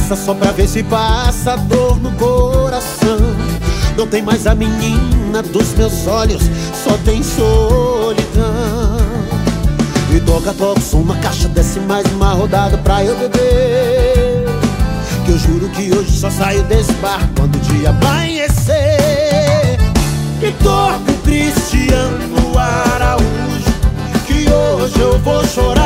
cachaça só pra ver se passa dor no coração. Não tem mais a menina dos meus olhos, só tem solidão. E toca o som na caixa, desce mais uma rodada pra eu beber. Que eu juro que hoje só saio desse bar quando o dia amanhecer. E toca o Cristiano Araújo, que hoje eu vou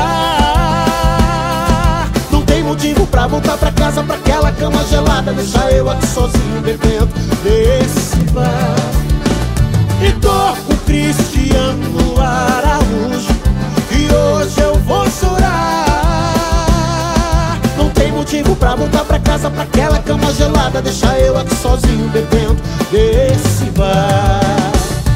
chorar. Não tem motivo pra voltar pra casa, pra aquela cama gelada. Deixa eu aqui sozinho bebendo nesse bar. E toca o Cristiano Araújo, que hoje eu vou chorar. Não tem motivo pra voltar pra casa, pra aquela cama gelada. Deixa eu aqui sozinho bebendo nesse bar.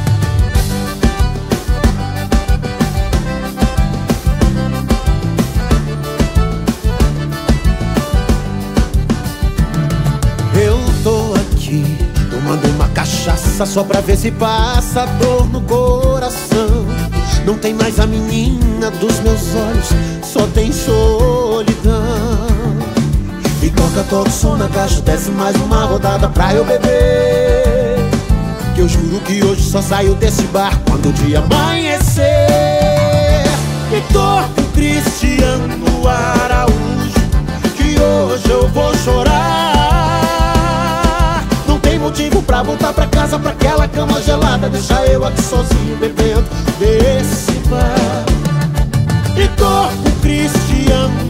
Eu tô aqui tomando uma cachaça só pra ver se passa dor no coração. Não tem mais a menina dos meus olhos, só tem solidão. E toca o som na caixa, desce mais uma rodada pra eu beber. Que eu juro que hoje só saio desse bar quando o dia amanhecer. E toca o Cristiano Araújo, que hoje eu vou chorar. Não tem motivo pra voltar pra casa, pra aquela cama gelada. Deixa eu aqui sozinho bebendo desse bar. E toca o Cristiano